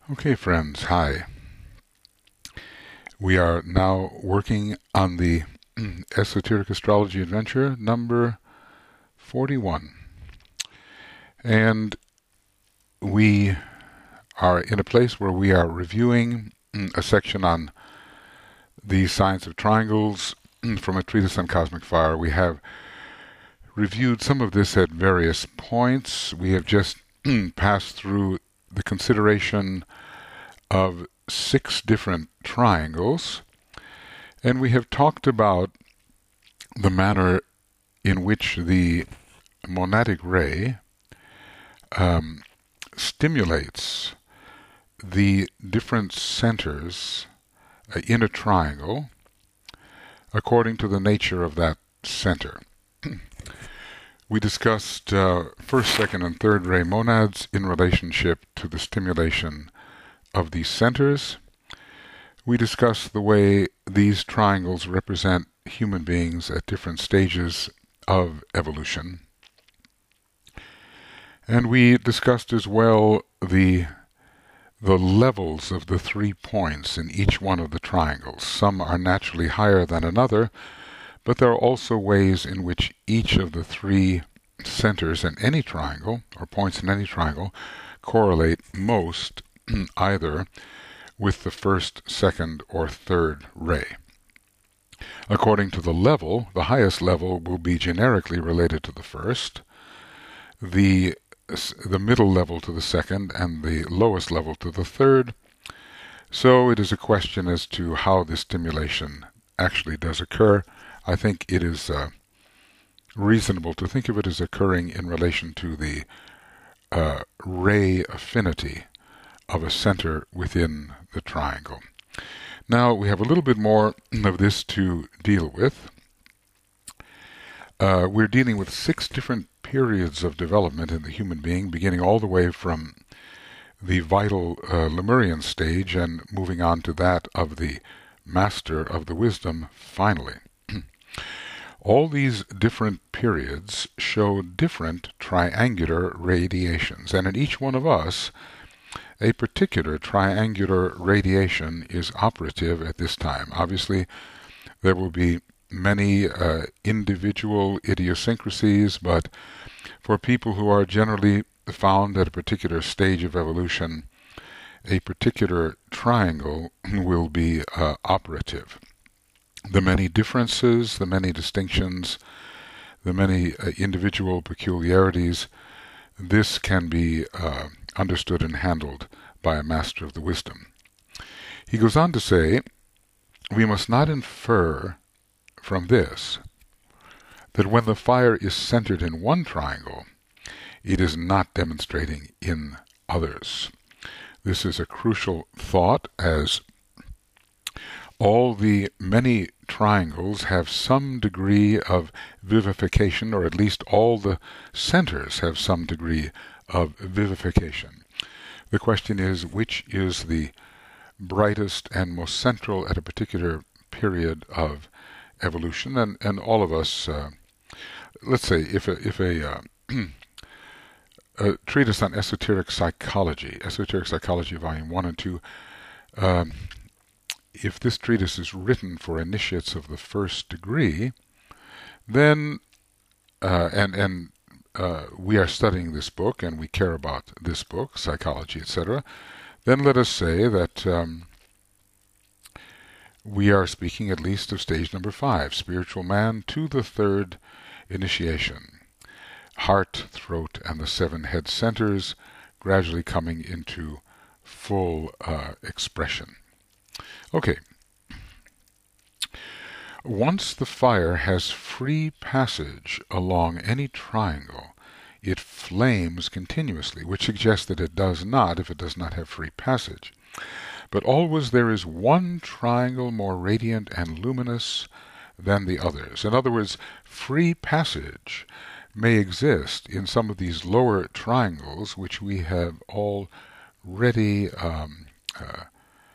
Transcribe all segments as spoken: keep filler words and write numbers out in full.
Okay, friends, hi. We are now working on the Esoteric Astrology Adventure number forty-one. And we are in a place where we are reviewing a section on the science of triangles from a treatise on cosmic fire. We have reviewed some of this at various points. We have just passed through the consideration of six different triangles, and we have talked about the manner in which the monadic ray um, stimulates the different centers uh, in a triangle according to the nature of that center. We discussed uh, first, second, and third ray monads in relationship to the stimulation of these centers. We discussed the way these triangles represent human beings at different stages of evolution. And we discussed as well the the levels of the three points in each one of the triangles. Some are naturally higher than another, but there are also ways in which each of the three centers in any triangle, or points in any triangle, correlate most either with the first, second, or third ray. According to the level, the highest level will be generically related to the first, the the middle level to the second, and the lowest level to the third. So it is a question as to how this stimulation actually does occur. I think it is uh, reasonable to think of it as occurring in relation to the uh, ray affinity of a center within the triangle. Now we have a little bit more of this to deal with. Uh, we're dealing with six different periods of development in the human being, beginning all the way from the vital uh, Lemurian stage and moving on to that of the master of the wisdom finally. All these different periods show different triangular radiations, and in each one of us a particular triangular radiation is operative at this time. Obviously, there will be many uh, individual idiosyncrasies, but for people who are generally found at a particular stage of evolution, a particular triangle will be uh, operative. The many differences, the many distinctions, the many uh, individual peculiarities, this can be uh, understood and handled by a master of the wisdom. He goes on to say, we must not infer from this that when the fire is centered in one triangle, it is not demonstrating in others. This is a crucial thought, as all the many triangles have some degree of vivification, or at least all the centers have some degree of vivification. The question is, which is the brightest and most central at a particular period of evolution? And, and all of us, uh, let's say, if a, if a, uh, a treatise on esoteric psychology, Esoteric Psychology, Volume one and two, um, if this treatise is written for initiates of the first degree, then, uh, and, and uh, we are studying this book and we care about this book, psychology, et cetera, then let us say that um, we are speaking at least of stage number five, spiritual man to the third initiation, heart, throat, and the seven head centers gradually coming into full uh, expression. Okay. Once the fire has free passage along any triangle, it flames continuously, which suggests that it does not if it does not have free passage. But always there is one triangle more radiant and luminous than the others. In other words, free passage may exist in some of these lower triangles, which we have already um, uh,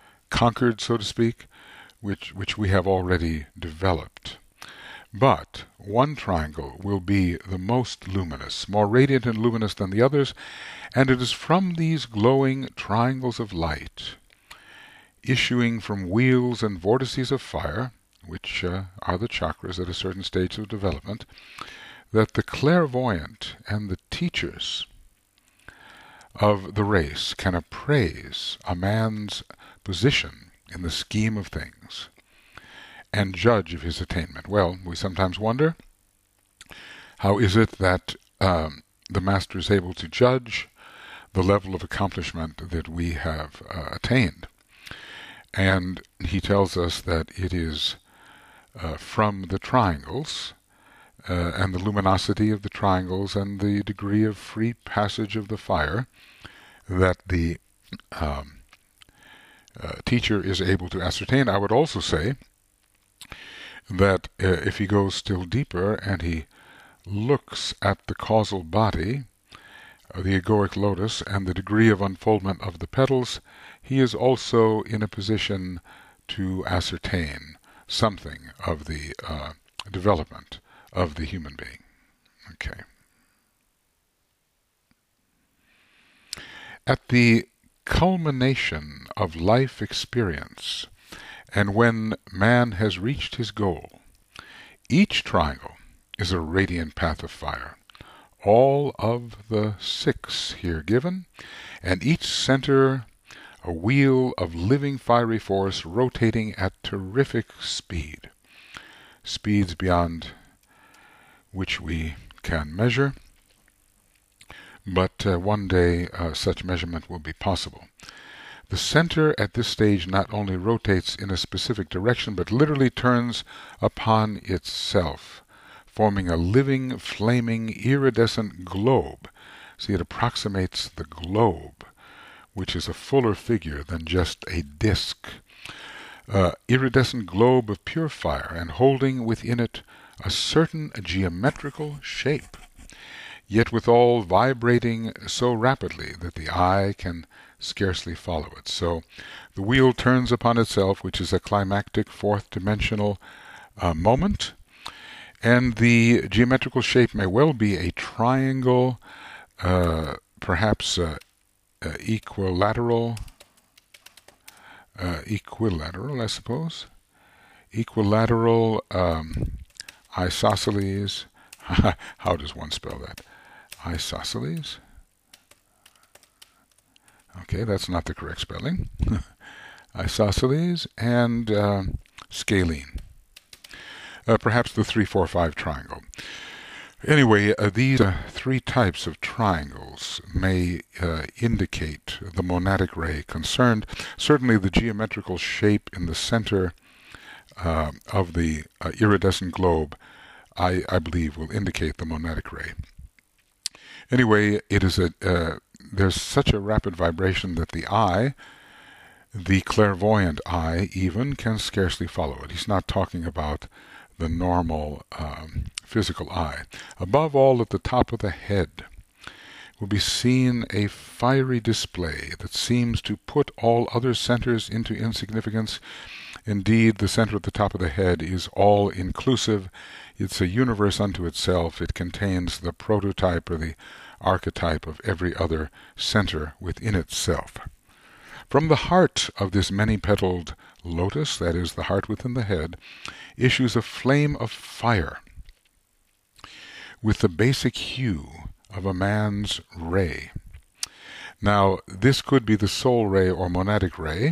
conquered, so to speak, which, which we have already developed. But one triangle will be the most luminous, more radiant and luminous than the others, and it is from these glowing triangles of light, issuing from wheels and vortices of fire, which uh, are the chakras at a certain stage of development, that the clairvoyant and the teachers of the race can appraise a man's position in the scheme of things and judge of his attainment. Well, we sometimes wonder, how is it that um, the Master is able to judge the level of accomplishment that we have uh, attained? And he tells us that it is uh, from the triangles uh, and the luminosity of the triangles and the degree of free passage of the fire that the um, uh, teacher is able to ascertain. I would also say that uh, if he goes still deeper and he looks at the causal body, uh, the egoic lotus, and the degree of unfoldment of the petals, he is also in a position to ascertain something of the uh, development of the human being. Okay. At the culmination of life experience, and when man has reached his goal, each triangle is a radiant path of fire, all of the six here given, and each center a wheel of living fiery force rotating at terrific speed, speeds beyond which we can measure, but uh, one day uh, such measurement will be possible. The center at this stage not only rotates in a specific direction, but literally turns upon itself, forming a living, flaming, iridescent globe. See, it approximates the globe, which is a fuller figure than just a disk. Uh, iridescent globe of pure fire, and holding within it a certain geometrical shape, yet withal vibrating so rapidly that the eye can scarcely follow it. So the wheel turns upon itself, which is a climactic fourth dimensional uh, moment, and the geometrical shape may well be a triangle, uh, perhaps uh, uh, equilateral, uh, equilateral, I suppose, equilateral um, isosceles. How does one spell that? Isosceles? Okay, that's not the correct spelling. Isosceles and uh, scalene. Uh, perhaps the three four five triangle. Anyway, uh, these uh, three types of triangles may uh, indicate the monadic ray concerned. Certainly the geometrical shape in the center uh, of the uh, iridescent globe, I, I believe, will indicate the monadic ray. Anyway, it is a uh, there's such a rapid vibration that the eye, the clairvoyant eye even, can scarcely follow it. He's not talking about the normal um, physical eye. Above all, at the top of the head will be seen a fiery display that seems to put all other centers into insignificance. Indeed, the center at the top of the head is all-inclusive. It's a universe unto itself. It contains the prototype or the archetype of every other center within itself. From the heart of this many-petaled lotus, that is, the heart within the head, issues a flame of fire with the basic hue of a man's ray. Now, this could be the soul ray or monadic ray.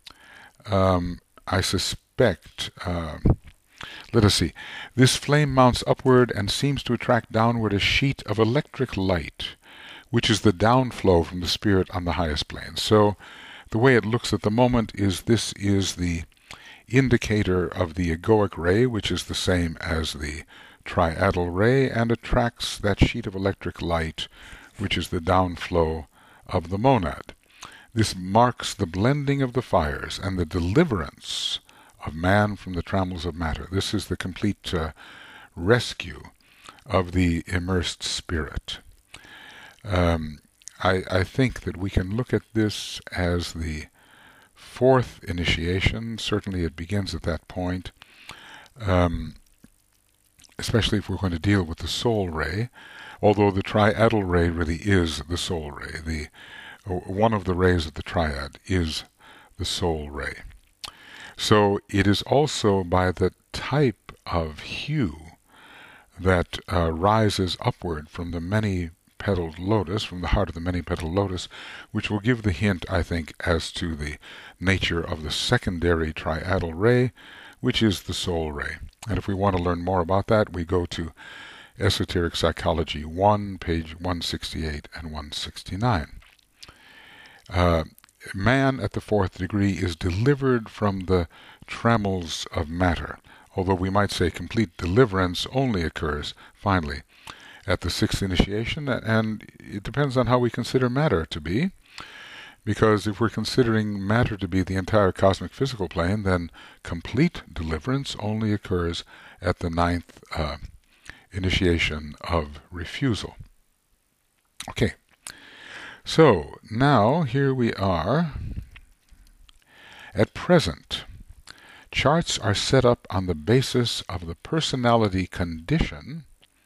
Um, I suspect... Uh, Let us see. This flame mounts upward and seems to attract downward a sheet of electric light, which is the downflow from the spirit on the highest plane. So the way it looks at the moment is this is the indicator of the egoic ray, which is the same as the triadal ray, and attracts that sheet of electric light, which is the downflow of the monad. This marks the blending of the fires and the deliverance of man from the trammels of matter. This is the complete uh, rescue of the immersed spirit. Um, I, I think that we can look at this as the fourth initiation. Certainly it begins at that point. Um, especially if we're going to deal with the soul ray, although the triadal ray really is the soul ray. The one of the rays of the triad is the soul ray. So it is also by the type of hue that uh, rises upward from the many-petaled lotus, from the heart of the many-petaled lotus, which will give the hint, I think, as to the nature of the secondary triadal ray, which is the soul ray. And if we want to learn more about that, we go to Esoteric Psychology one, page one sixty-eight and one sixty-nine. Uh, man at the fourth degree is delivered from the trammels of matter, although we might say complete deliverance only occurs, finally, at the sixth initiation, and it depends on how we consider matter to be, because if we're considering matter to be the entire cosmic physical plane, then complete deliverance only occurs at the ninth uh, initiation of refusal. Okay. So, now, here we are. At present, charts are set up on the basis of the personality condition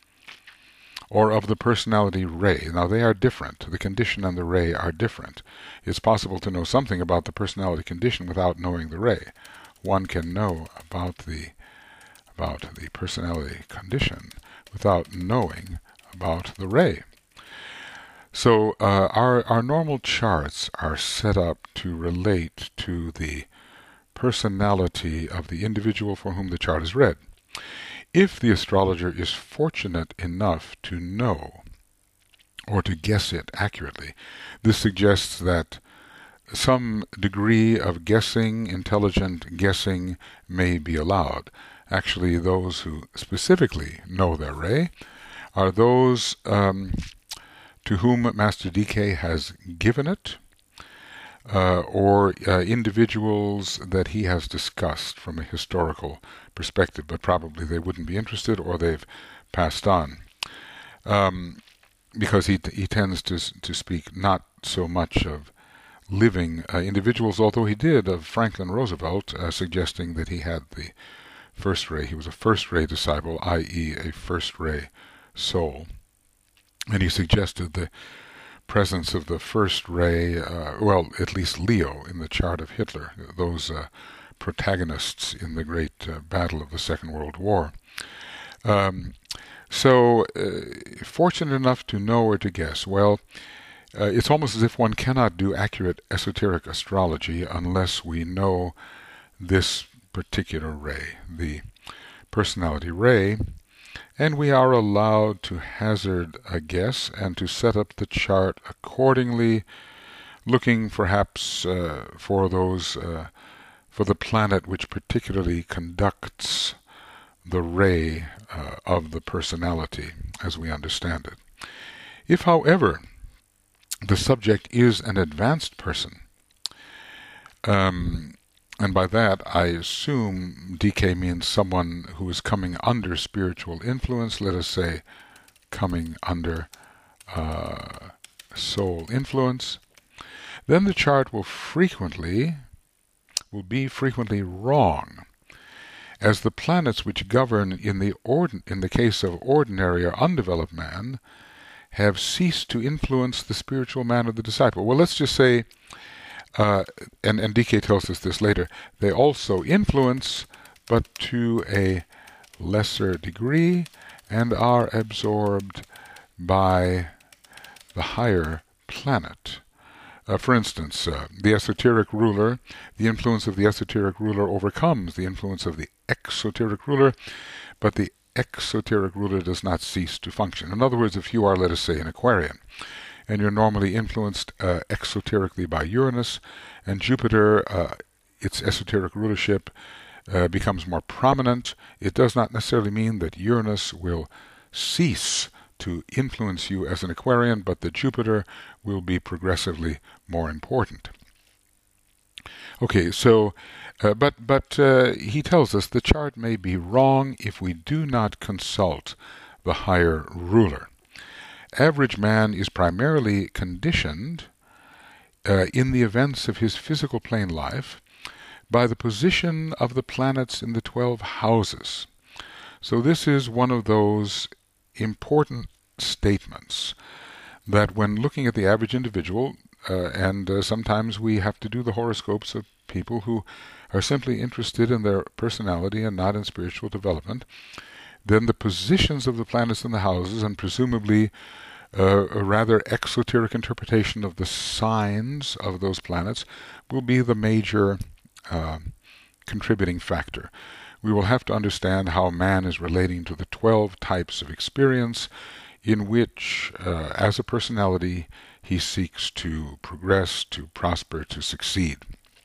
or of the personality ray. Now, they are different. The condition and the ray are different. It's possible to know something about the personality condition without knowing the ray. One can know about the, about the personality condition without knowing about the ray. So uh, our, our normal charts are set up to relate to the personality of the individual for whom the chart is read. If the astrologer is fortunate enough to know or to guess it accurately, this suggests that some degree of guessing, intelligent guessing, may be allowed. Actually, those who specifically know their ray are those um, to whom Master D K has given it, uh, or uh, individuals that he has discussed from a historical perspective, but probably they wouldn't be interested or they've passed on, um, because he he tends to to speak not so much of living uh, individuals, although he did of Franklin Roosevelt, uh, suggesting that he had the first ray. He was a first ray disciple, that is a first ray soul. And he suggested the presence of the first ray, uh, well, at least Leo, in the chart of Hitler, those uh, protagonists in the great uh, battle of the Second World War. Um, so, uh, fortunate enough to know or to guess. Well, uh, it's almost as if one cannot do accurate esoteric astrology unless we know this particular ray, the personality ray, and we are allowed to hazard a guess and to set up the chart accordingly, looking perhaps uh, for those uh, for the planet which particularly conducts the ray uh, of the personality as we understand it. If, however, the subject is an advanced person, um, and by that I assume D K means someone who is coming under spiritual influence, let us say coming under uh, soul influence, then the chart will frequently, will be frequently wrong, as the planets which govern in the, ordin in the case of ordinary or undeveloped man have ceased to influence the spiritual man of the disciple. Well, let's just say Uh, and, and D K tells us this later, they also influence, but to a lesser degree, and are absorbed by the higher planet. Uh, for instance, uh, the esoteric ruler, the influence of the esoteric ruler overcomes the influence of the exoteric ruler, but the exoteric ruler does not cease to function. In other words, if you are, let us say, an Aquarian, and you're normally influenced uh, exoterically by Uranus, and Jupiter, uh, its esoteric rulership, uh, becomes more prominent, it does not necessarily mean that Uranus will cease to influence you as an Aquarian, but that Jupiter will be progressively more important. Okay, so, uh, but, but uh, he tells us the chart may be wrong if we do not consult the higher ruler. Average man is primarily conditioned uh, in the events of his physical plane life by the position of the planets in the twelve houses. So this is one of those important statements that when looking at the average individual, uh, and uh, sometimes we have to do the horoscopes of people who are simply interested in their personality and not in spiritual development, then the positions of the planets in the houses, and presumably uh, a rather exoteric interpretation of the signs of those planets, will be the major uh, contributing factor. We will have to understand how man is relating to the twelve types of experience in which, uh, as a personality, he seeks to progress, to prosper, to succeed.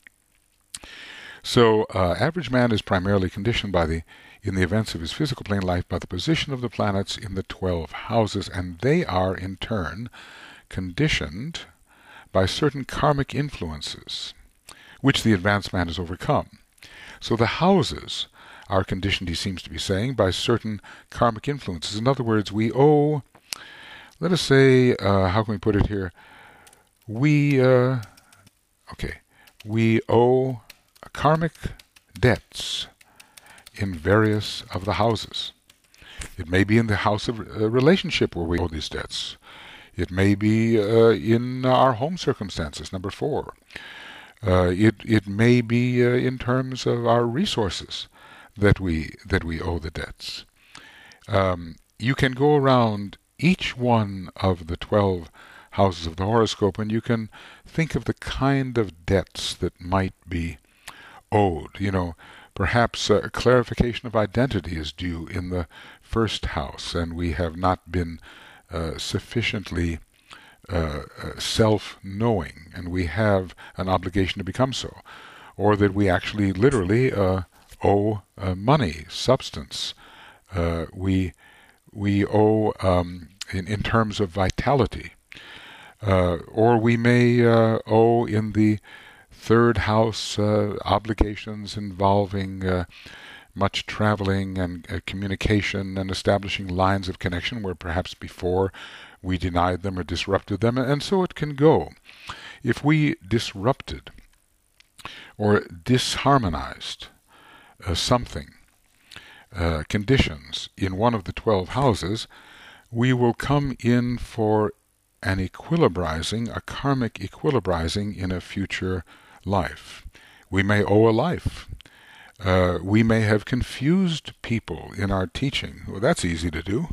So, uh, average man is primarily conditioned by the, in the events of his physical plane life, by the position of the planets in the twelve houses, and they are, in turn, conditioned by certain karmic influences, which the advanced man has overcome. So the houses are conditioned, he seems to be saying, by certain karmic influences. In other words, we owe, let us say, uh, how can we put it here? We, uh, okay, we owe karmic debts in various of the houses. It may be in the house of uh, relationship where we owe these debts. It may be uh, in our home circumstances, number four. Uh, it it may be uh, in terms of our resources that we that we owe the debts. Um, you can go around each one of the twelve houses of the horoscope, and you can think of the kind of debts that might be owed. You know, perhaps a clarification of identity is due in the first house, and we have not been uh, sufficiently uh, self-knowing, and we have an obligation to become so. Or that we actually literally uh, owe uh, money, substance. Uh, we we owe um, in, in terms of vitality. Uh, or we may uh, owe in the third house uh, obligations involving uh, much traveling and uh, communication and establishing lines of connection where perhaps before we denied them or disrupted them, and so it can go. If we disrupted or disharmonized uh, something, uh, conditions in one of the twelve houses, we will come in for an equilibrizing, a karmic equilibrizing in a future life. We may owe a life. Uh, we may have confused people in our teaching. Well, that's easy to do.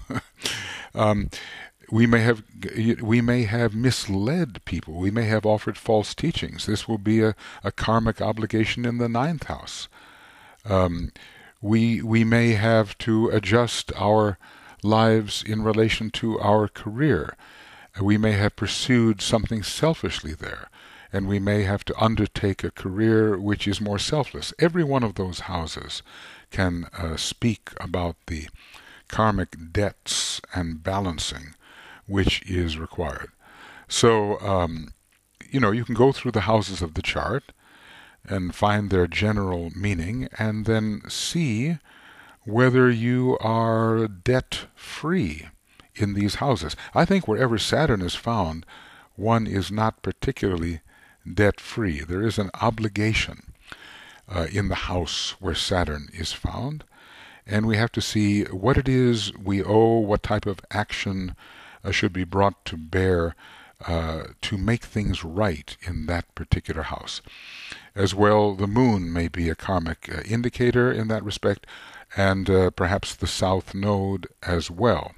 um, we may have we may have misled people. We may have offered false teachings. This will be a, a karmic obligation in the ninth house. Um, we we may have to adjust our lives in relation to our career. We may have pursued something selfishly there, and we may have to undertake a career which is more selfless. Every one of those houses can uh, speak about the karmic debts and balancing which is required. So, um, you know, you can go through the houses of the chart and find their general meaning, and then see whether you are debt-free in these houses. I think wherever Saturn is found, one is not particularly debt-free. There is an obligation uh, in the house where Saturn is found, and we have to see what it is we owe, what type of action uh, should be brought to bear uh, to make things right in that particular house. As well, the moon may be a karmic uh, indicator in that respect, and uh, perhaps the south node as well.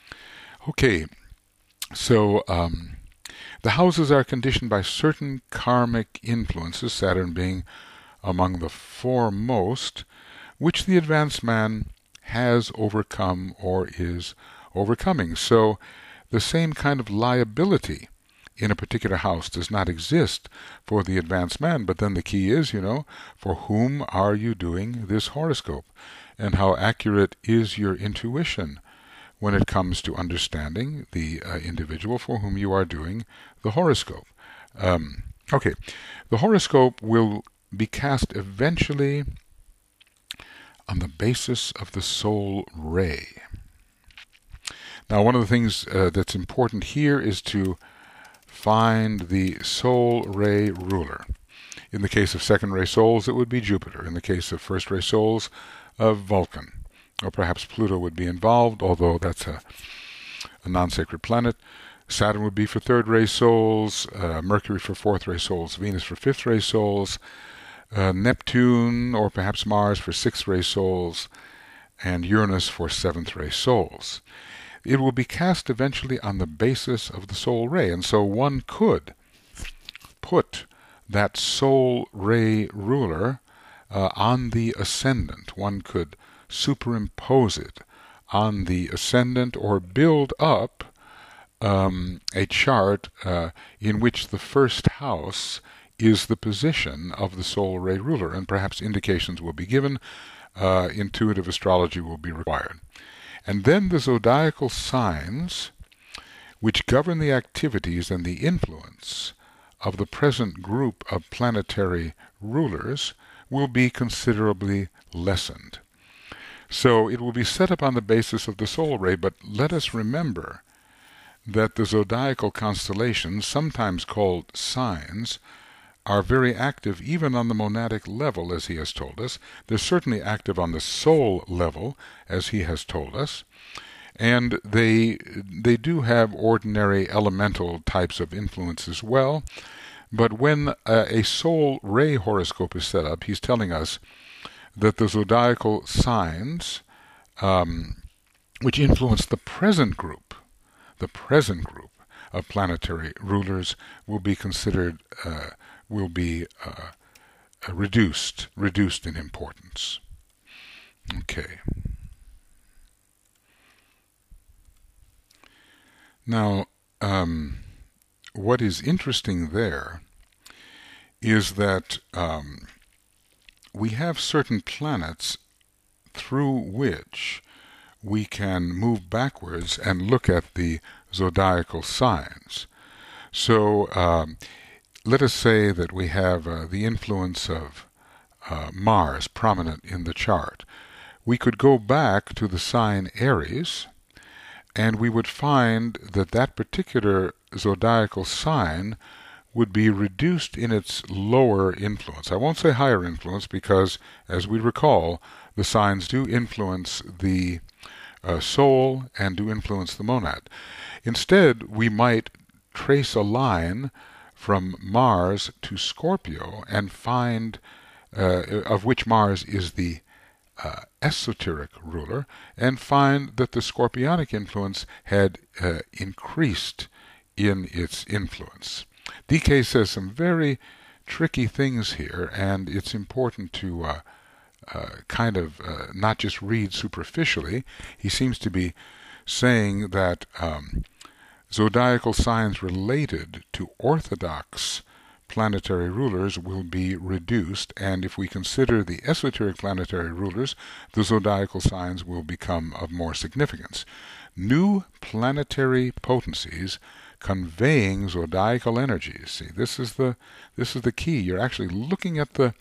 Okay, so um, the houses are conditioned by certain karmic influences, Saturn being among the foremost, which the advanced man has overcome or is overcoming. So the same kind of liability in a particular house does not exist for the advanced man. But then the key is, you know, for whom are you doing this horoscope? And how accurate is your intuition when it comes to understanding the uh, individual for whom you are doing the horoscope? Um, okay, the horoscope will be cast eventually on the basis of the soul ray. Now, one of the things uh, that's important here is to find the soul ray ruler. In the case of second ray souls, it would be Jupiter. In the case of first ray souls, of Vulcan. or perhaps Pluto would be involved, although that's a, a non-sacred planet. Saturn would be for third-ray souls, uh, Mercury for fourth-ray souls, Venus for fifth-ray souls, uh, Neptune or perhaps Mars for sixth-ray souls, and Uranus for seventh-ray souls. It will be cast eventually on the basis of the soul ray, and so one could put that soul ray ruler uh, on the ascendant. One could superimpose it on the ascendant or build up um, a chart uh, in which the first house is the position of the soul ray ruler, and perhaps indications will be given. Uh, intuitive astrology will be required. And then the zodiacal signs which govern the activities and the influence of the present group of planetary rulers will be considerably lessened. So it will be set up on the basis of the soul ray, but let us remember that the zodiacal constellations, sometimes called signs, are very active even on the monadic level, as he has told us. They're certainly active on the soul level, as he has told us. And they they do have ordinary elemental types of influence as well. But when a, a soul ray horoscope is set up, he's telling us that the zodiacal signs, um, which influence the present group, the present group of planetary rulers, will be considered uh, will be uh, reduced, reduced in importance. Okay. Now, um, what is interesting there is that um, we have certain planets through which we can move backwards and look at the zodiacal signs. So, um, let us say that we have uh, the influence of uh, Mars prominent in the chart. We could go back to the sign Aries, and we would find that that particular zodiacal sign would be reduced in its lower influence. I won't say higher influence because, as we recall, the signs do influence the uh, soul and do influence the monad. Instead, we might trace a line from Mars to Scorpio and find, uh, of which Mars is the uh, esoteric ruler, and find that the scorpionic influence had uh, increased in its influence. D K says some very tricky things here, and it's important to uh, uh, kind of uh, not just read superficially. He seems to be saying that um, zodiacal signs related to orthodox planetary rulers will be reduced, and if we consider the esoteric planetary rulers, the zodiacal signs will become of more significance. New planetary potencies conveying zodiacal energies. See, this is the this is the key. You're actually looking at the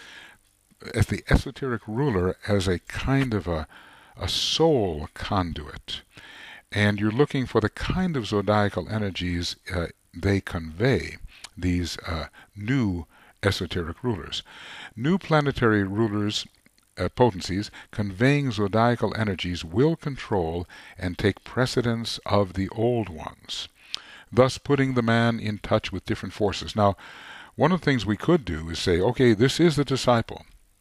at the esoteric ruler as a kind of a a soul conduit, and you're looking for the kind of zodiacal energies uh, they convey, these uh, new esoteric rulers. New planetary rulers, uh, potencies, conveying zodiacal energies will control and take precedence of the old ones, thus putting the man in touch with different forces. Now, one of the things we could do is say, okay, this is the disciple,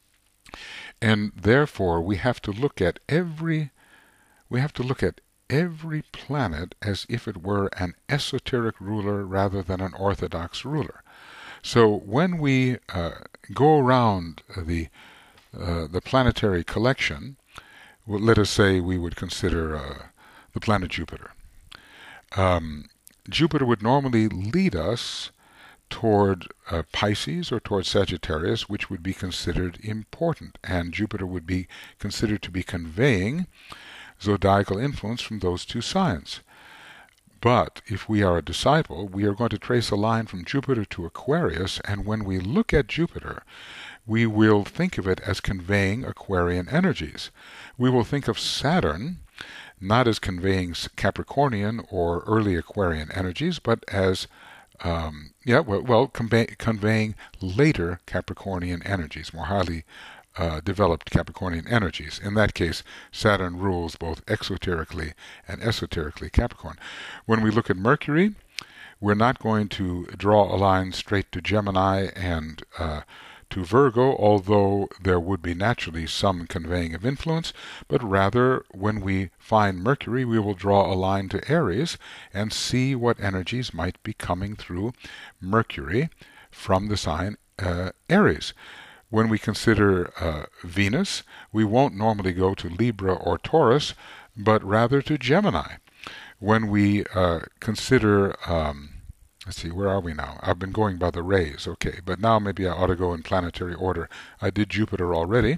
and therefore we have to look at every, we have to look at every planet as if it were an esoteric ruler rather than an orthodox ruler. So when we uh, go around the uh, the planetary collection, well, let us say we would consider uh, the planet Jupiter. Um, Jupiter would normally lead us toward uh, Pisces or toward Sagittarius, which would be considered important, and Jupiter would be considered to be conveying zodiacal influence from those two signs. But if we are a disciple, we are going to trace a line from Jupiter to Aquarius, and when we look at Jupiter, we will think of it as conveying Aquarian energies. We will think of Saturn not as conveying Capricornian or early Aquarian energies, but as um, yeah, well, well convey, conveying later Capricornian energies, more highly uh, developed Capricornian energies. In that case, Saturn rules both exoterically and esoterically Capricorn. When we look at Mercury, we're not going to draw a line straight to Gemini and uh, to Virgo, although there would be naturally some conveying of influence, but rather when we find Mercury, we will draw a line to Aries and see what energies might be coming through Mercury from the sign uh, Aries. When we consider uh, Venus, we won't normally go to Libra or Taurus, but rather to Gemini. When we uh, consider um, let's see, where are we now? I've been going by the rays, okay, but now maybe I ought to go in planetary order. I did Jupiter already.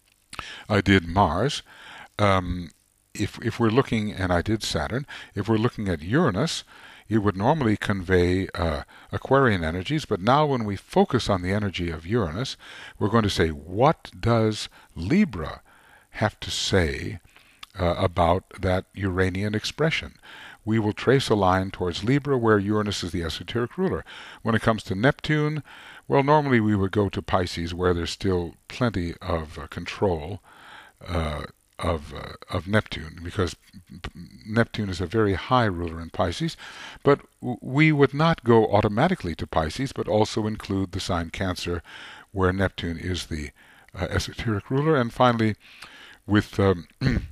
I did Mars. Um, if, if we're looking, and I did Saturn, if we're looking at Uranus, it would normally convey uh, Aquarian energies, but now when we focus on the energy of Uranus, we're going to say, what does Libra have to say uh, about that Uranian expression? We will trace a line towards Libra, where Uranus is the esoteric ruler. When it comes to Neptune, well, normally we would go to Pisces, where there's still plenty of uh, control uh, of uh, of Neptune, because Neptune is a very high ruler in Pisces. But we would not go automatically to Pisces, but also include the sign Cancer, where Neptune is the uh, esoteric ruler. And finally, with um,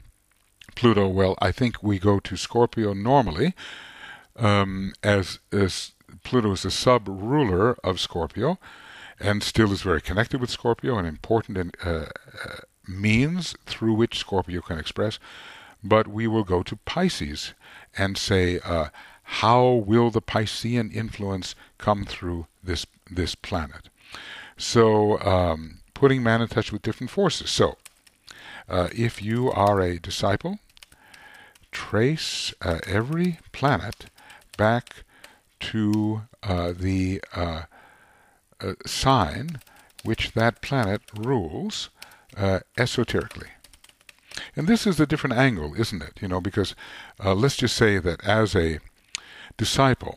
Pluto, well, I think we go to Scorpio normally, um, as, as Pluto is the sub-ruler of Scorpio, and still is very connected with Scorpio, an important in, uh, uh, means through which Scorpio can express. But we will go to Pisces and say, uh, how will the Piscean influence come through this this planet? So, um, putting man in touch with different forces. So, Uh, if you are a disciple, trace uh, every planet back to uh, the uh, uh, sign which that planet rules uh, esoterically. And this is a different angle, isn't it? You know, because uh, let's just say that as a disciple,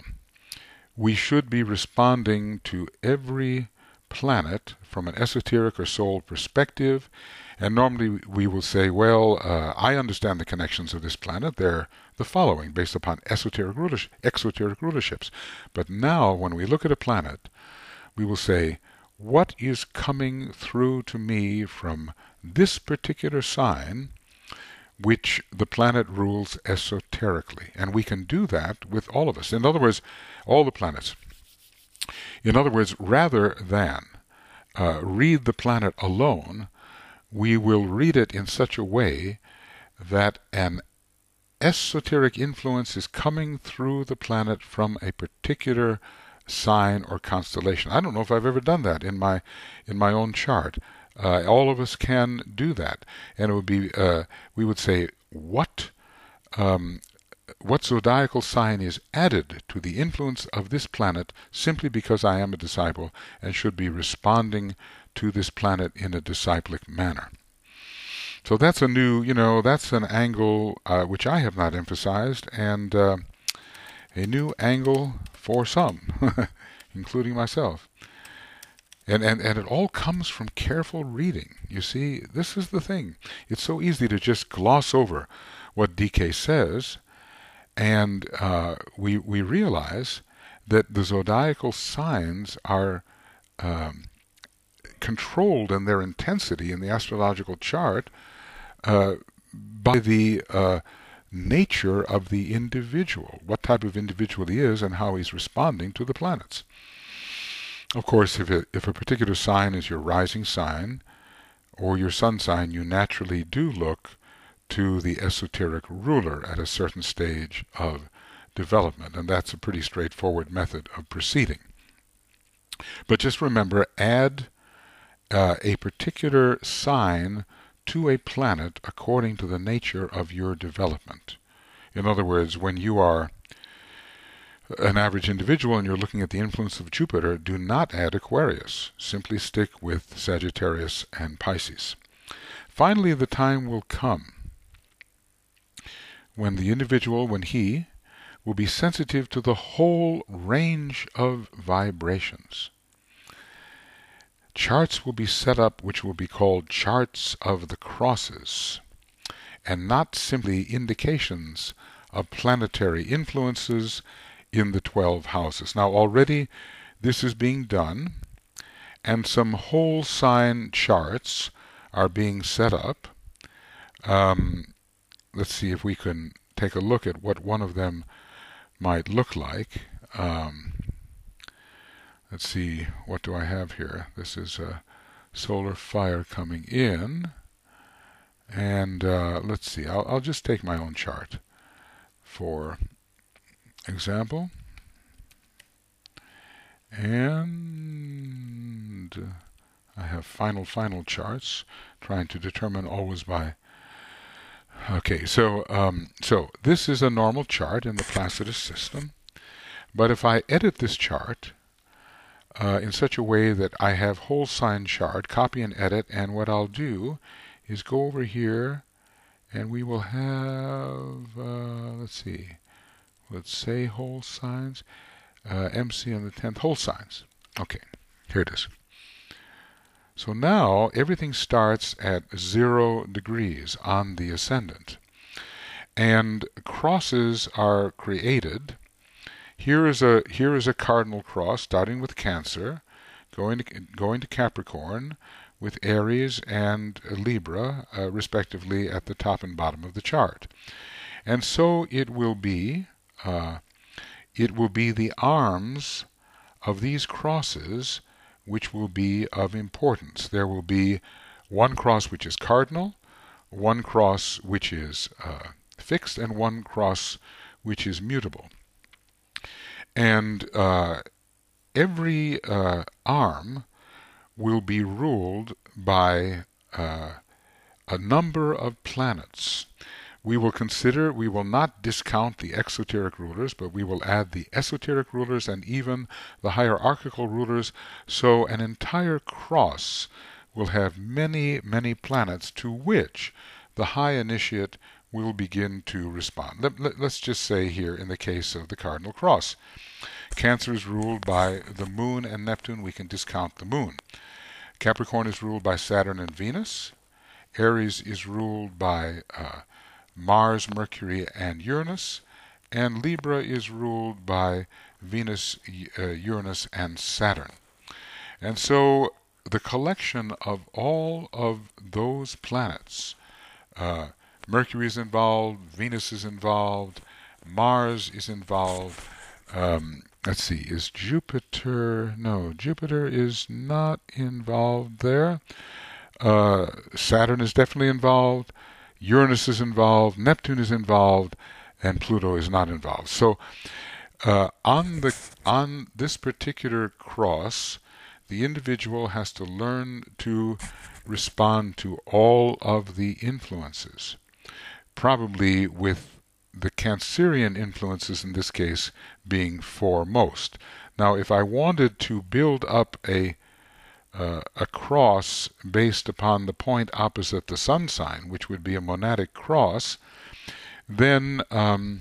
we should be responding to every planet from an esoteric or soul perspective. And normally we will say, well, uh, I understand the connections of this planet. They're the following, based upon esoteric, rulership, exoteric rulerships. But now, when we look at a planet, we will say, what is coming through to me from this particular sign, which the planet rules esoterically? And we can do that with all of us. In other words, all the planets. In other words, rather than uh, read the planet alone, we will read it in such a way that an esoteric influence is coming through the planet from a particular sign or constellation. I don't know if I've ever done that in my in my own chart. Uh, all of us can do that, and it would be uh, we would say what um, what zodiacal sign is added to the influence of this planet simply because I am a disciple and should be responding to this planet in a disciplic manner. So that's a new, you know, that's an angle uh, which I have not emphasized, and uh, a new angle for some, including myself. And, and, and it all comes from careful reading. You see, this is the thing. It's so easy to just gloss over what D K says, and uh, we, we realize that the zodiacal signs are um, controlled in their intensity in the astrological chart uh, by the uh, nature of the individual, what type of individual he is and how he's responding to the planets. Of course, if, it, if a particular sign is your rising sign or your sun sign, you naturally do look to the esoteric ruler at a certain stage of development, and that's a pretty straightforward method of proceeding. But just remember, add uh, a particular sign to a planet according to the nature of your development. In other words, when you are an average individual and you're looking at the influence of Jupiter, do not add Aquarius. Simply stick with Sagittarius and Pisces. Finally, the time will come when the individual, when he, will be sensitive to the whole range of vibrations. charts will be set up which will be called charts of the crosses, and not simply indications of planetary influences in the twelve houses. Now already this is being done, and some whole sign charts are being set up. Um, let's see if we can take a look at what one of them might look like. Um, let's see, what do I have here? This is a solar fire coming in, and uh, let's see, I'll, I'll just take my own chart for example, and I have final final charts, trying to determine always by. Okay, so um, so this is a normal chart in the Placidus system, but if I edit this chart uh, in such a way that I have whole sign chart, copy and edit, and what I'll do is go over here, and we will have uh, let's see, let's say whole signs, uh, M C on the tenth, whole signs. Okay, here it is. So now everything starts at zero degrees on the ascendant, and crosses are created. Here is a here is a cardinal cross starting with Cancer, going to going to Capricorn, with Aries and Libra uh, respectively at the top and bottom of the chart, and so it will be uh, it will be the arms of these crosses which will be of importance. There will be one cross which is cardinal, one cross which is uh, fixed, and one cross which is mutable. And uh, every uh, arm will be ruled by uh, a number of planets. We will consider, we will not discount the exoteric rulers, but we will add the esoteric rulers and even the hierarchical rulers, so an entire cross will have many, many planets to which the high initiate will begin to respond. Let, let, let's just say here in the case of the cardinal cross, Cancer is ruled by the moon and Neptune. We can discount the moon. Capricorn is ruled by Saturn and Venus. Aries is ruled by uh, Mars, Mercury, and Uranus, and Libra is ruled by Venus, uh, Uranus, and Saturn. And so the collection of all of those planets, uh, Mercury is involved, Venus is involved, Mars is involved, um, let's see, is Jupiter, no, Jupiter is not involved there, uh, Saturn is definitely involved, Uranus is involved, Neptune is involved, and Pluto is not involved. So uh, on the on this particular cross, the individual has to learn to respond to all of the influences, probably with the Cancerian influences in this case being foremost. Now, if I wanted to build up a Uh, a cross based upon the point opposite the sun sign, which would be a monadic cross, then um,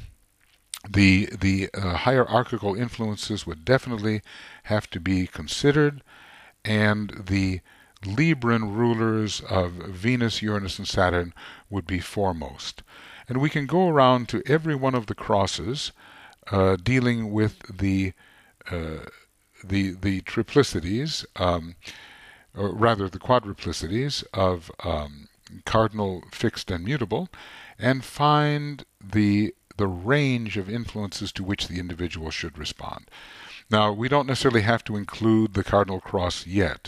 the the uh, hierarchical influences would definitely have to be considered, and the Libran rulers of Venus, Uranus, and Saturn would be foremost. And we can go around to every one of the crosses uh, dealing with the uh, the the triplicities, um, or rather the quadruplicities of um, cardinal, fixed, and mutable, and find the the range of influences to which the individual should respond. Now, we don't necessarily have to include the cardinal cross yet,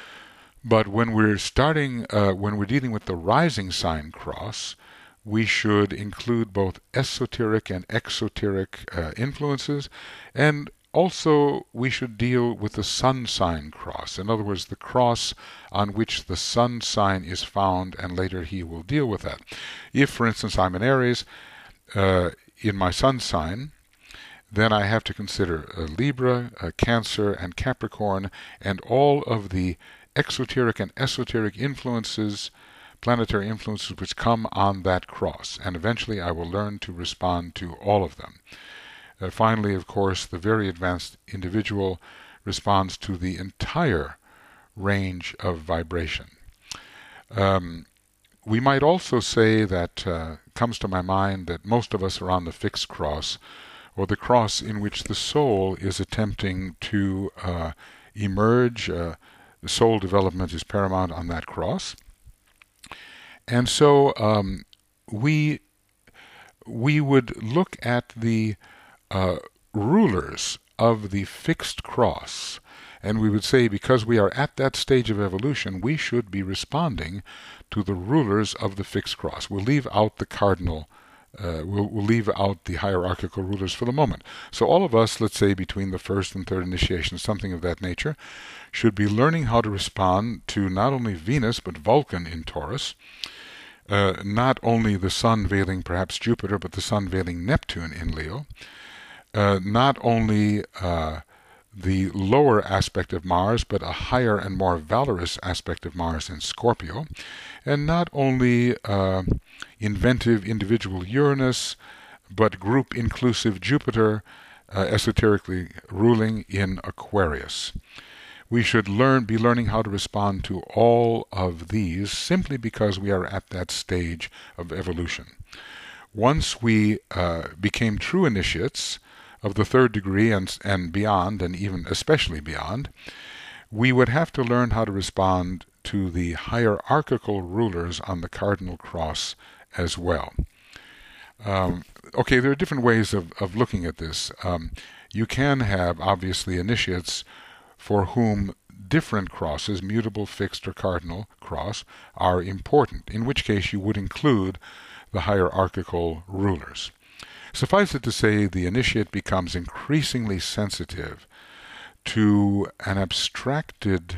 but when we're starting, uh, when we're dealing with the rising sign cross, we should include both esoteric and exoteric uh, influences, and also we should deal with the sun sign cross. In other words, the cross on which the sun sign is found, and later he will deal with that. If, for instance, I'm an Aries uh, in my sun sign, then I have to consider uh, Libra, uh, Cancer, and Capricorn, and all of the exoteric and esoteric influences, planetary influences which come on that cross, and eventually I will learn to respond to all of them. Uh, finally, of course, the very advanced individual responds to the entire range of vibration. Um, we might also say that, uh, comes to my mind, that most of us are on the fixed cross, or the cross in which the soul is attempting to uh, emerge. Uh, the soul development is paramount on that cross. And so um, we we would look at the uh, rulers of the fixed cross, and we would say, because we are at that stage of evolution, we should be responding to the rulers of the fixed cross. We'll leave out the cardinal, uh, we'll, we'll leave out the hierarchical rulers for the moment. So all of us, let's say between the first and third initiation, something of that nature, should be learning how to respond to not only Venus, but Vulcan in Taurus, uh, not only the Sun veiling perhaps Jupiter, but the Sun veiling Neptune in Leo, uh, not only uh, the lower aspect of Mars, but a higher and more valorous aspect of Mars in Scorpio, and not only uh, inventive individual Uranus, but group-inclusive Jupiter, uh, esoterically ruling in Aquarius. We should learn, be learning how to respond to all of these simply because we are at that stage of evolution. Once we uh, became true initiates of the third degree and, and beyond, and even especially beyond, we would have to learn how to respond to the hierarchical rulers on the cardinal cross as well. Um, okay, there are different ways of, of looking at this. Um, you can have, obviously, initiates for whom different crosses, mutable, fixed, or cardinal cross, are important, in which case you would include the hierarchical rulers. Suffice it to say, the initiate becomes increasingly sensitive to an abstracted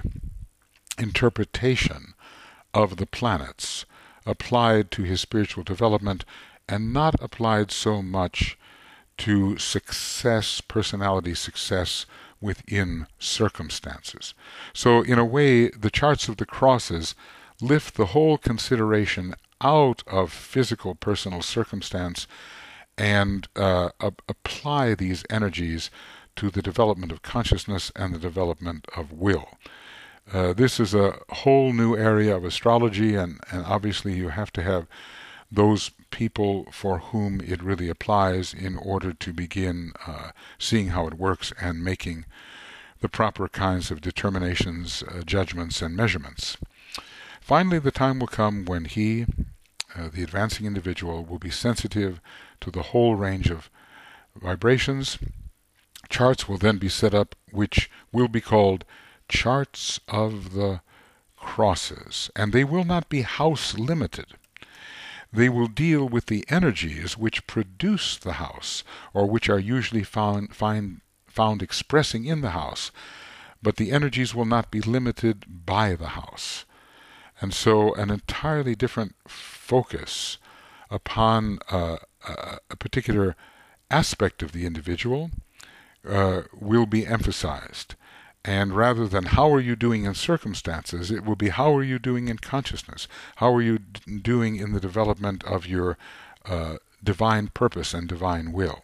interpretation of the planets applied to his spiritual development, and not applied so much to success, personality success within circumstances. So in a way, the charts of the crosses lift the whole consideration out of physical personal circumstance and uh, ap- apply these energies to the development of consciousness and the development of will. Uh, this is a whole new area of astrology, and, and obviously you have to have those people for whom it really applies in order to begin uh, seeing how it works and making the proper kinds of determinations, uh, judgments, and measurements. Finally, the time will come when he, uh, the advancing individual, will be sensitive to the whole range of vibrations. Charts will then be set up which will be called charts of the crosses, and they will not be house limited. They will deal with the energies which produce the house, or which are usually found, find, found expressing in the house, but the energies will not be limited by the house. And so an entirely different focus upon uh, a, a particular aspect of the individual uh, will be emphasized. And rather than how are you doing in circumstances, it will be how are you doing in consciousness? How are you d- doing in the development of your uh, divine purpose and divine will?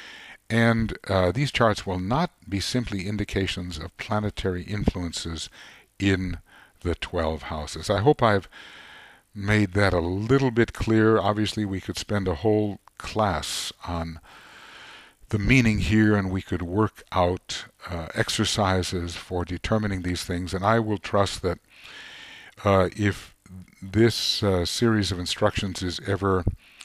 And uh, these charts will not be simply indications of planetary influences in the twelve houses. I hope I've made that a little bit clear. Obviously, we could spend a whole class on the meaning here, and we could work out uh, exercises for determining these things. And I will trust that uh, if this uh, series of instructions is ever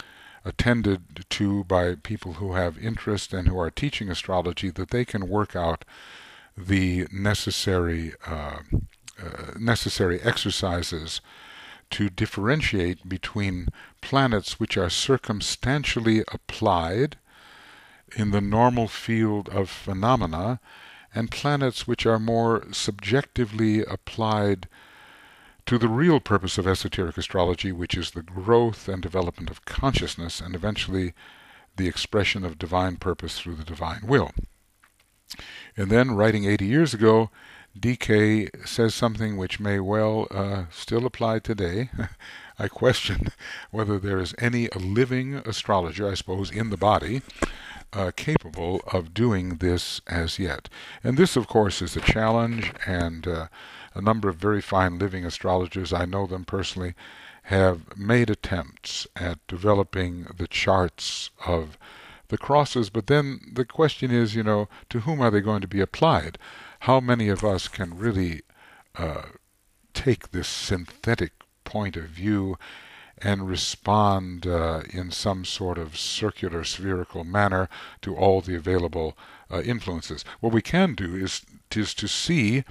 attended to by people who have interest and who are teaching astrology, that they can work out the necessary uh, uh, necessary exercises to differentiate between planets which are circumstantially applied in the normal field of phenomena, and planets which are more subjectively applied to the real purpose of esoteric astrology, which is the growth and development of consciousness, and eventually the expression of divine purpose through the divine will. And then, writing eighty years ago, D K says something which may well uh, still apply today. I question whether there is any living astrologer, I suppose, in the body, Uh, capable of doing this as yet. And this, of course, is a challenge, and uh, a number of very fine living astrologers, I know them personally, have made attempts at developing the charts of the crosses, but then the question is, you know, to whom are they going to be applied? How many of us can really uh, take this synthetic point of view and respond uh, in some sort of circular, spherical manner to all the available uh, influences? What we can do is, is to see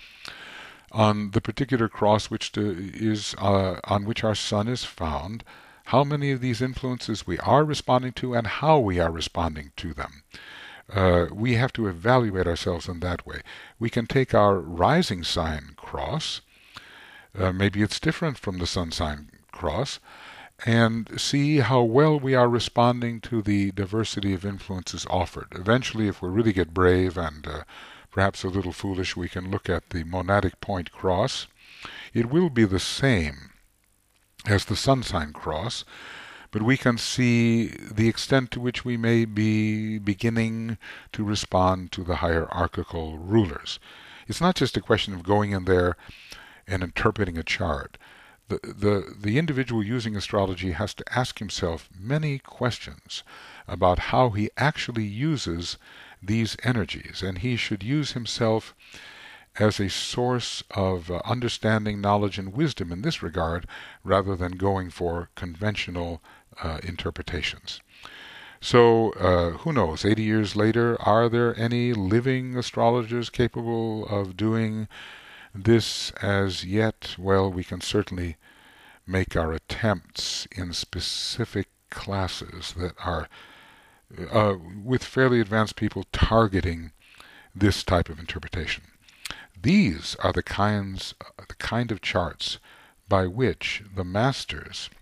on the particular cross which to, is uh, on which our sun is found, how many of these influences we are responding to and how we are responding to them. Uh, we have to evaluate ourselves in that way. We can take our rising sign cross, uh, maybe it's different from the sun sign cross, and see how well we are responding to the diversity of influences offered. Eventually, if we really get brave and uh, perhaps a little foolish, we can look at the monadic point cross. It will be the same as the sun sign cross, but we can see the extent to which we may be beginning to respond to the hierarchical rulers. It's not just a question of going in there and interpreting a chart. The, the, the individual using astrology has to ask himself many questions about how he actually uses these energies, and he should use himself as a source of uh, understanding, knowledge, and wisdom in this regard, rather than going for conventional uh, interpretations. So, uh, who knows, eighty years later, are there any living astrologers capable of doing this as yet? Well, we can certainly make our attempts in specific classes that are uh, with fairly advanced people targeting this type of interpretation. These are the kinds, the kind of charts by which the masters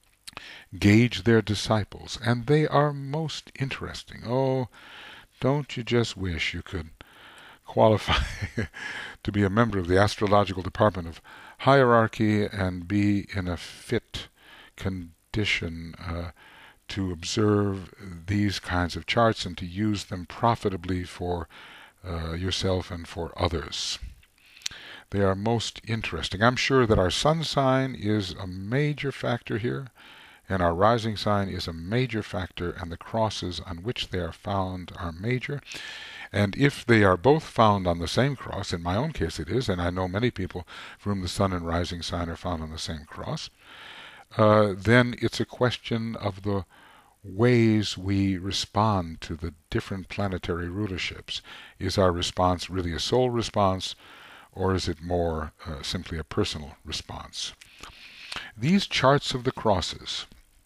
gauge their disciples, and they are most interesting. Oh, don't you just wish you could qualify to be a member of the astrological department of hierarchy and be in a fit condition uh, to observe these kinds of charts and to use them profitably for uh, yourself and for others. They are most interesting. I'm sure that our sun sign is a major factor here, and our rising sign is a major factor, and the crosses on which they are found are major. And if they are both found on the same cross, in my own case it is, and I know many people for whom the sun and rising sign are found on the same cross, uh, then it's a question of the ways we respond to the different planetary rulerships. Is our response really a soul response, or is it more uh, simply a personal response? These charts of the crosses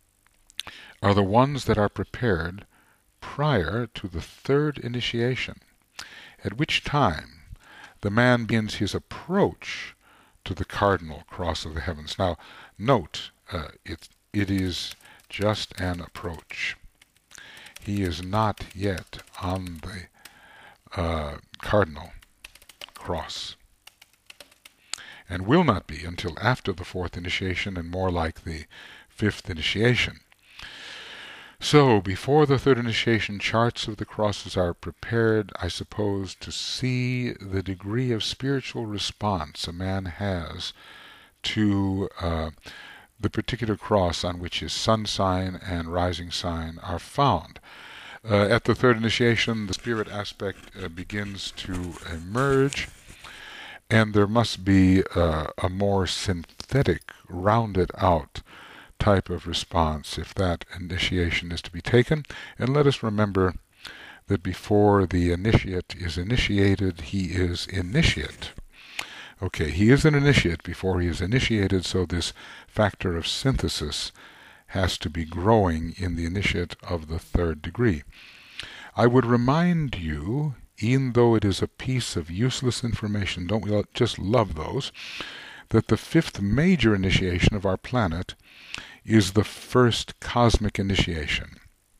are the ones that are prepared prior to the third initiation, at which time the man begins his approach to the cardinal cross of the heavens. Now, note, uh, it, it is just an approach. He is not yet on the uh, cardinal cross, and will not be until after the fourth initiation and more like the fifth initiation. So, before the third initiation, charts of the crosses are prepared, I suppose, to see the degree of spiritual response a man has to uh, the particular cross on which his sun sign and rising sign are found. Uh, at the third initiation, the spirit aspect uh, begins to emerge, and there must be uh, a more synthetic, rounded out type of response if that initiation is to be taken. And let us remember that before the initiate is initiated, he is initiate. Okay, he is an initiate before he is initiated, so this factor of synthesis has to be growing in the initiate of the third degree. I would remind you, even though it is a piece of useless information, don't we just love those, that the fifth major initiation of our planet is the first cosmic initiation.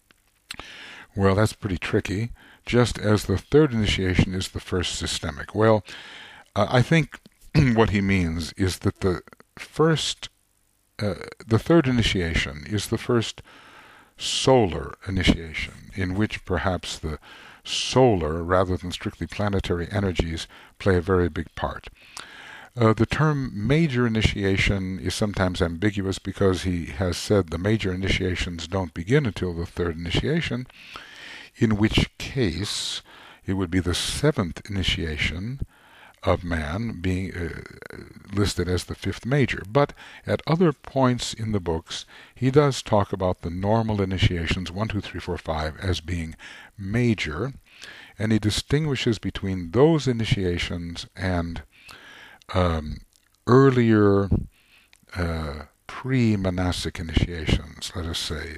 Well, that's pretty tricky, just as the third initiation is the first systemic. Well, uh, I think what he means is that the first, uh, the third initiation is the first solar initiation, in which perhaps the solar, rather than strictly planetary energies, play a very big part. Uh, the term major initiation is sometimes ambiguous because he has said the major initiations don't begin until the third initiation, in which case it would be the seventh initiation of man being uh, listed as the fifth major. But at other points in the books, he does talk about the normal initiations, one, two, three, four, five, as being major, and he distinguishes between those initiations and um, earlier uh, pre-monastic initiations. Let us say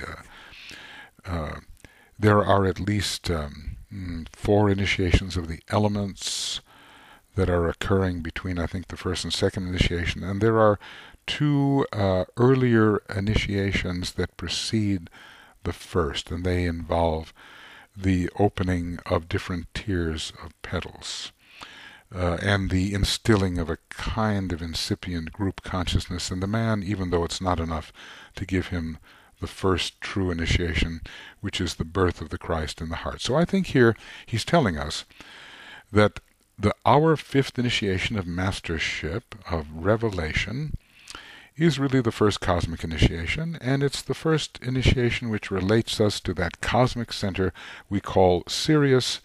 uh, uh, there are at least um, four initiations of the elements that are occurring between, I think, the first and second initiation, and there are two uh, earlier initiations that precede the first, and they involve the opening of different tiers of petals. Uh, and the instilling of a kind of incipient group consciousness in the man, even though it's not enough to give him the first true initiation, which is the birth of the Christ in the heart. So I think here he's telling us that the our fifth initiation of mastership, of revelation, is really the first cosmic initiation, and it's the first initiation which relates us to that cosmic center we call Sirius,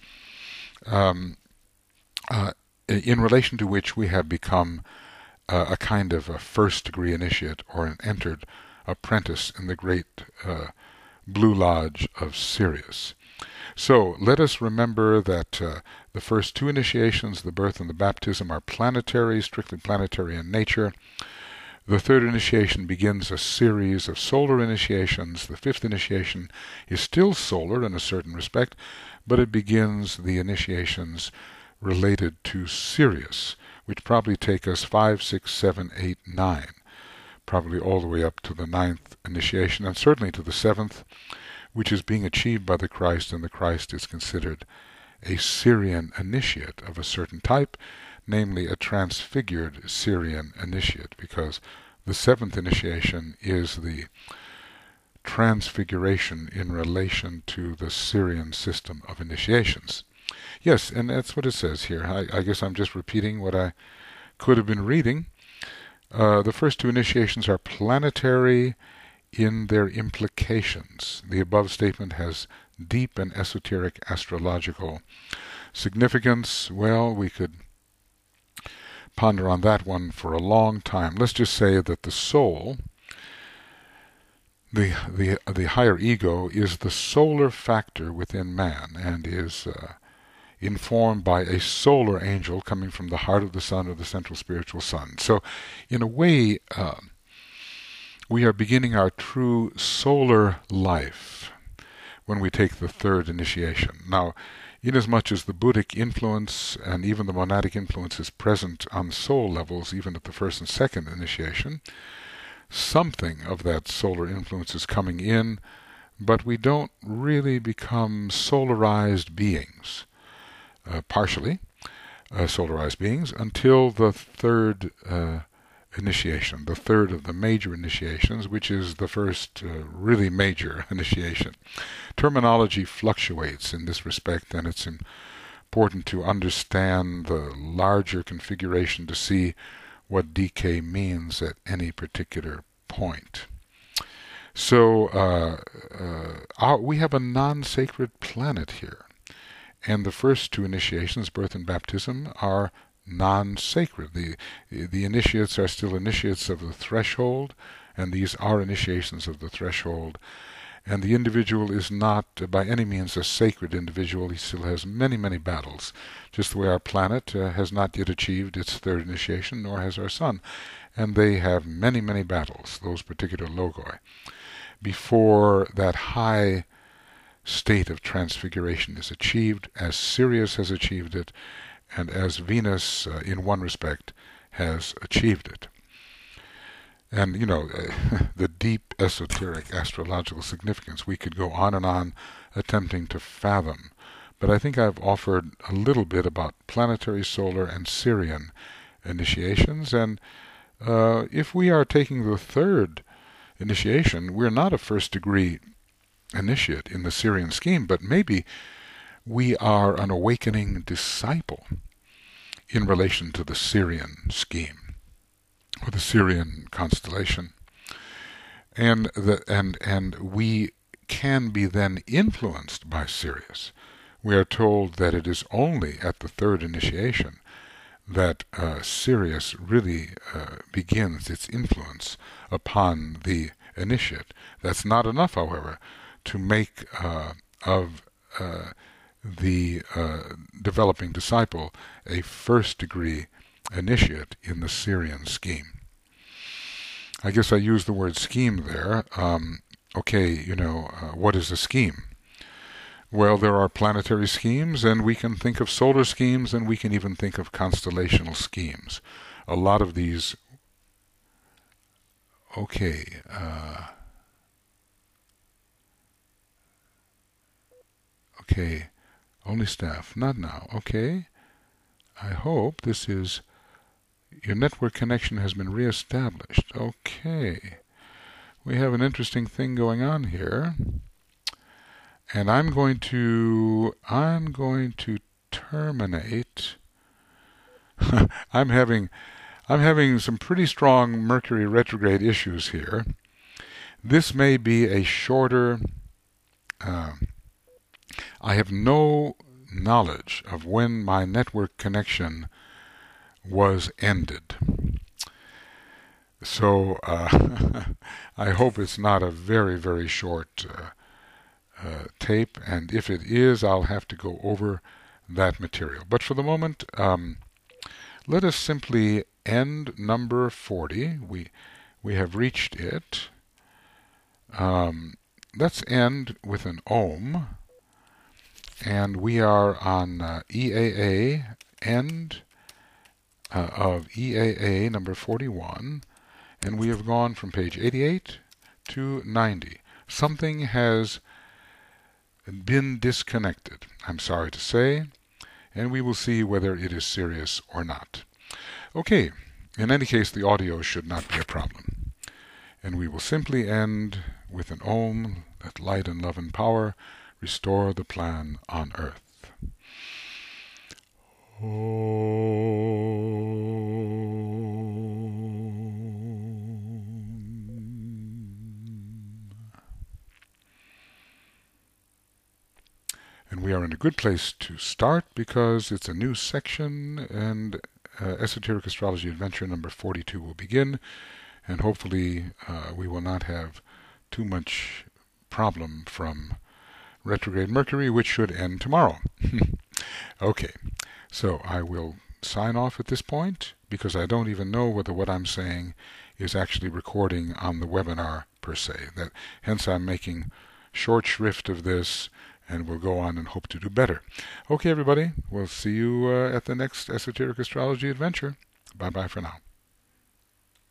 um, uh, in relation to which we have become uh, a kind of a first-degree initiate or an entered apprentice in the great uh, Blue Lodge of Sirius. So let us remember that uh, the first two initiations, the birth and the baptism, are planetary, strictly planetary in nature. The third initiation begins a series of solar initiations. The fifth initiation is still solar in a certain respect, but it begins the initiations related to Sirius, which probably take us five, six, seven, eight, nine, probably all the way up to the ninth initiation, and certainly to the seventh, which is being achieved by the Christ, and the Christ is considered a Syrian initiate of a certain type, namely a transfigured Syrian initiate, because the seventh initiation is the transfiguration in relation to the Syrian system of initiations. Yes, and that's what it says here. I, I guess I'm just repeating what I could have been reading. Uh, the first two initiations are planetary in their implications. The above statement has deep and esoteric astrological significance. Well, we could ponder on that one for a long time. Let's just say that the soul, the the the higher ego, is the solar factor within man, and is uh, informed by a solar angel coming from the heart of the sun, or the central spiritual sun. So, in a way, uh, we are beginning our true solar life when we take the third initiation. Now, inasmuch as the Buddhic influence and even the monadic influence is present on soul levels, even at the first and second initiation, something of that solar influence is coming in, but we don't really become solarized beings, uh, partially uh, solarized beings, until the third uh, initiation, the third of the major initiations, which is the first uh, really major initiation. Terminology fluctuates in this respect, and it's important to understand the larger configuration to see what D K means at any particular point. So uh, uh, our, we have a non-sacred planet here, and the first two initiations, birth and baptism, are non-sacred. The, the initiates are still initiates of the threshold, and these are initiations of the threshold. And the individual is not uh, by any means a sacred individual. He still has many, many battles, just the way our planet uh, has not yet achieved its third initiation, nor has our sun. And they have many, many battles, those particular logoi, before that high state of transfiguration is achieved, as Sirius has achieved it, and as Venus, uh, in one respect, has achieved it. And, you know, uh, the deep esoteric astrological significance, we could go on and on attempting to fathom. But I think I've offered a little bit about planetary, solar, and Syrian initiations. And uh, if we are taking the third initiation, we're not a first-degree initiate in the Syrian scheme, but maybe we are an awakening disciple in relation to the Sirian scheme, or the Sirian constellation. And, the, and, and we can be then influenced by Sirius. We are told that it is only at the third initiation that uh, Sirius really uh, begins its influence upon the initiate. That's not enough, however, to make uh, of uh, the uh, developing disciple a first-degree initiate in the Sirian scheme. I guess I used the word scheme there. Um, okay, you know, uh, what is a scheme? Well, there are planetary schemes, and we can think of solar schemes, and we can even think of constellational schemes. A lot of these... Okay. Uh, okay. Only staff. Not now. Okay. I hope this is... Your network connection has been reestablished. Okay. We have an interesting thing going on here. And I'm going to, I'm going to terminate. I'm having, I'm having some pretty strong Mercury retrograde issues here. This may be a shorter, uh, I have no knowledge of when my network connection was ended. So uh, I hope it's not a very, very short uh, Uh, tape, and if it is, I'll have to go over that material. But for the moment, um, let us simply end number forty. We we have reached it. Um, let's end with an ohm, and we are on uh, E A A, end uh, of E A A number forty-one, and we have gone from page eighty-eight to ninety. Something has been disconnected, I'm sorry to say, and we will see whether it is serious or not. Okay, in any case, the audio should not be a problem. And we will simply end with an Om, let light and love and power restore the plan on earth. And we are in a good place to start because it's a new section, and uh, Esoteric Astrology Adventure number forty-two will begin, and hopefully uh, we will not have too much problem from retrograde Mercury, which should end tomorrow. Okay, so I will sign off at this point because I don't even know whether what I'm saying is actually recording on the webinar per se. That, hence I'm making short shrift of this, and we'll go on and hope to do better. Okay, everybody, we'll see you uh, at the next Esoteric Astrology Adventure. Bye-bye for now.